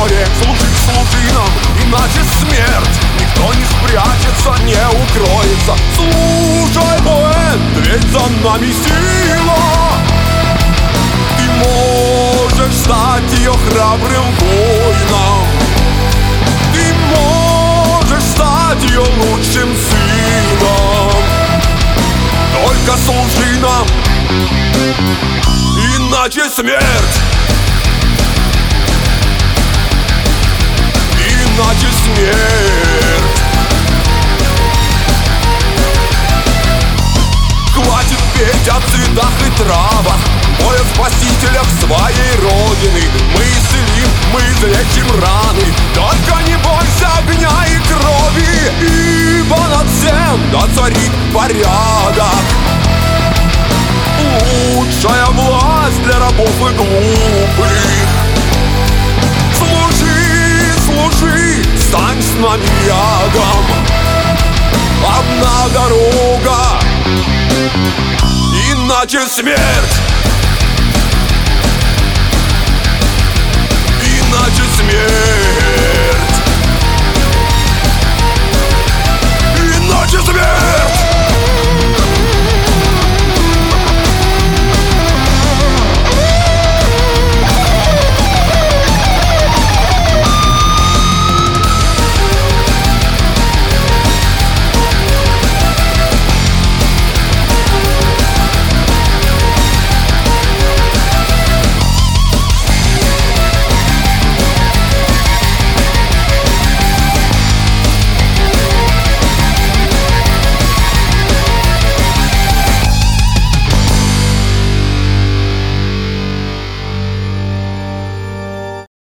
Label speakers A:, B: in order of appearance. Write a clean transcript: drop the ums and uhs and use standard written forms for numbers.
A: горе, служи нам, иначе смерть. Никто не спрячется, не укроется. Слушай, поэт, ведь за нами сила. Ты можешь стать ее храбрым воином. Ты можешь стать ее лучшим сыном. Только служи нам, иначе смерть. Иначе смерть. Хватит петь о цветах и травах, ой, о спасителях своей родины. Мы исцелим, мы излечим раны. Только не бойся огня и крови, ибо над всем да царит порядок. Лучшая власть для рабов и глупых. Служи, служи, стань с нами рядом. Одна дорога, иначе смерть. Иначе смерть.